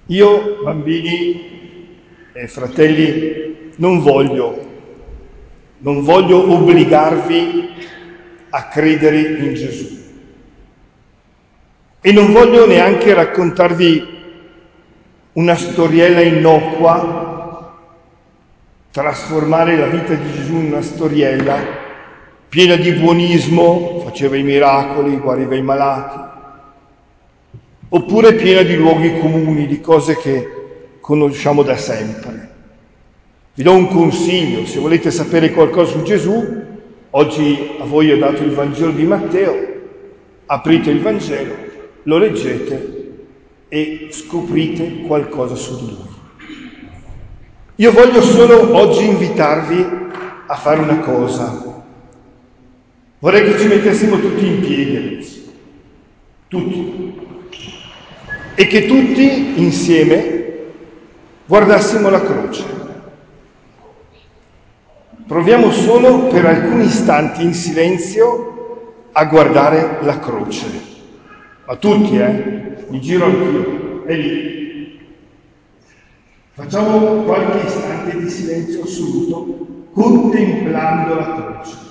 Io, bambini e fratelli, non voglio obbligarvi a credere in Gesù e non voglio neanche raccontarvi una storiella innocua, trasformare la vita di Gesù in una storiella piena di buonismo, faceva i miracoli, guariva i malati, oppure piena di luoghi comuni, di cose che conosciamo da sempre. Vi do un consiglio: se volete sapere qualcosa su Gesù, oggi a voi ho dato il Vangelo di Matteo, aprite il Vangelo, lo leggete e scoprite qualcosa su di lui. Io voglio solo oggi invitarvi a fare una cosa. Vorrei che ci mettessimo tutti in piedi adesso, tutti, e che tutti insieme guardassimo la croce. Proviamo solo per alcuni istanti in silenzio a guardare la croce. Ma tutti, mi giro anch'io, è lì. Facciamo qualche istante di silenzio assoluto, contemplando la croce.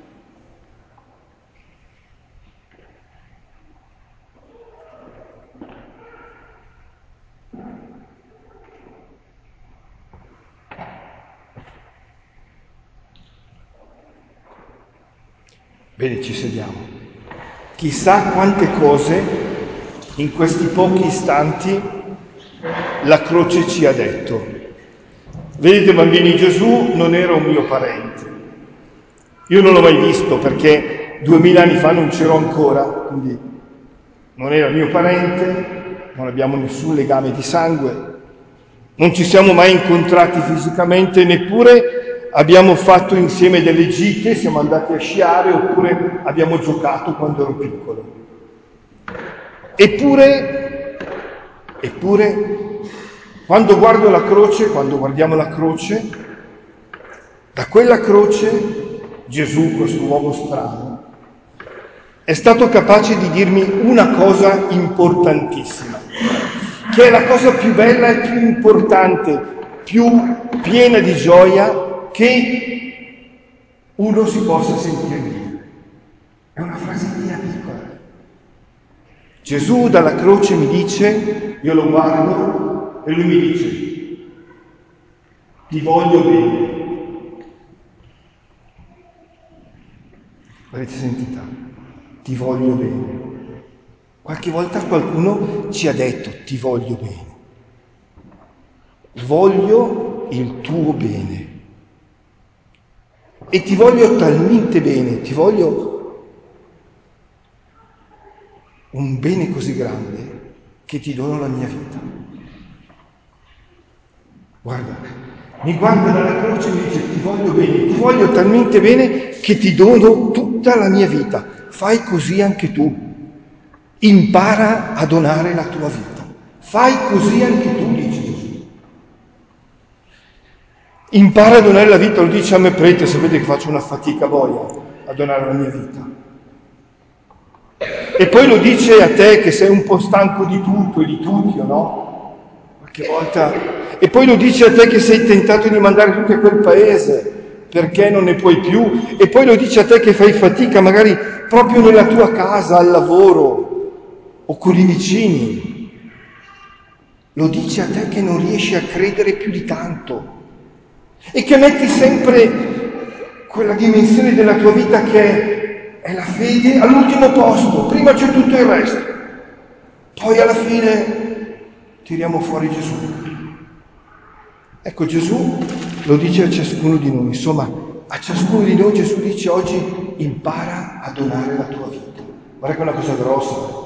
Bene, ci sediamo. Chissà quante cose in questi pochi istanti la croce ci ha detto. Vedete, bambini, Gesù non era un mio parente. Io non l'ho mai visto perché 2000 anni fa non c'ero ancora, quindi non era mio parente, non abbiamo nessun legame di sangue, non ci siamo mai incontrati fisicamente, neppure abbiamo fatto insieme delle gite, siamo andati a sciare oppure abbiamo giocato quando ero piccolo. Eppure, quando guardiamo la croce, da quella croce Gesù, questo uomo strano, è stato capace di dirmi una cosa importantissima, che è la cosa più bella e più importante, più piena di gioia che uno si possa sentire dire. È una frasettina piccola. Gesù dalla croce mi dice, io lo guardo e lui mi dice: ti voglio bene. L'avete sentita? Ti voglio bene. Qualche volta qualcuno ci ha detto: ti voglio bene. Voglio il tuo bene. E ti voglio talmente bene, ti voglio un bene così grande che ti dono la mia vita. Guarda, mi guarda dalla croce e mi dice: ti voglio bene, ti voglio talmente bene che ti dono tutta la mia vita. Fai così anche tu. Impara a donare la tua vita. Fai così anche tu, dice Gesù. Impara a donare la vita, lo dice a me prete, sapete che faccio una fatica boia a donare la mia vita. E poi lo dice a te che sei un po' stanco di tutto e di tutti, o no? Qualche volta. E poi lo dice a te che sei tentato di mandare tutti a quel paese perché non ne puoi più. E poi lo dice a te che fai fatica magari proprio nella tua casa, al lavoro o con i vicini. Lo dice a te che non riesci a credere più di tanto e che metti sempre quella dimensione della tua vita che è la fede all'ultimo posto. Prima c'è tutto il resto, poi alla fine tiriamo fuori Gesù. Ecco, Gesù lo dice a ciascuno di noi. Insomma, a ciascuno di noi Gesù dice oggi: impara a donare la tua vita. Guarda che è una cosa grossa.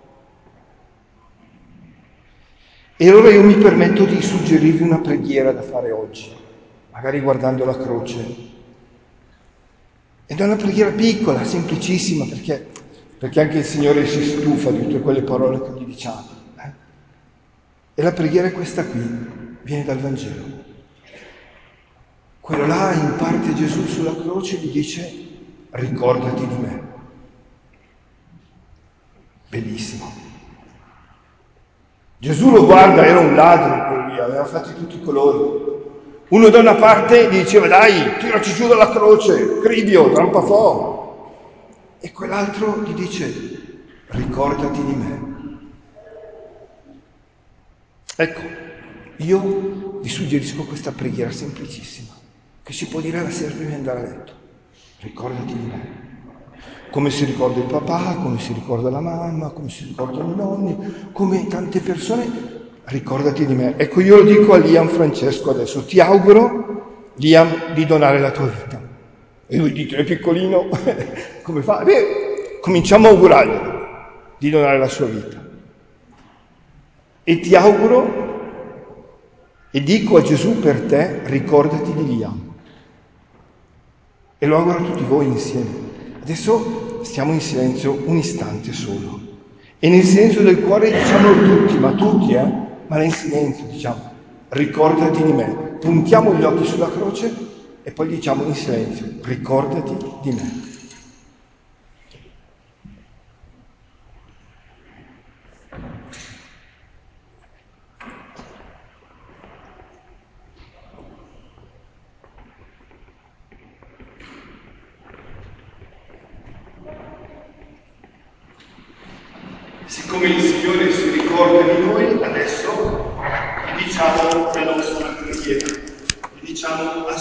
E allora io mi permetto di suggerirvi una preghiera da fare oggi, magari guardando la croce. Ed è una preghiera piccola, semplicissima, perché anche il Signore si stufa di tutte quelle parole che gli diciamo. E la preghiera è questa qui, viene dal Vangelo. Quello là, in parte Gesù sulla croce gli dice: ricordati di me. Bellissimo. Gesù lo guarda, era un ladro quello lì, aveva fatti tutti i colori. Uno da una parte gli diceva dai, tiraci giù dalla croce, cribio, trampafò. E quell'altro gli dice ricordati di me. Ecco, io vi suggerisco questa preghiera semplicissima, che si può dire la sera prima di andare a letto. Ricordati di me. Come si ricorda il papà, come si ricorda la mamma, come si ricordano i nonni, come tante persone, ricordati di me. Ecco, io lo dico a Liam Francesco adesso, ti auguro, Liam, di donare la tua vita. E voi dite, è piccolino, come fa? Beh, cominciamo a augurargli di donare la sua vita. E ti auguro, e dico a Gesù per te, ricordati di Liam. E lo auguro a tutti voi insieme. Adesso stiamo in silenzio un istante solo. E nel silenzio del cuore diciamolo tutti, ma nel silenzio diciamo, ricordati di me. Puntiamo gli occhi sulla croce e poi diciamo in silenzio, ricordati di me. Siccome il Signore si ricorda di noi, adesso diciamo la nostra preghiera. Diciamo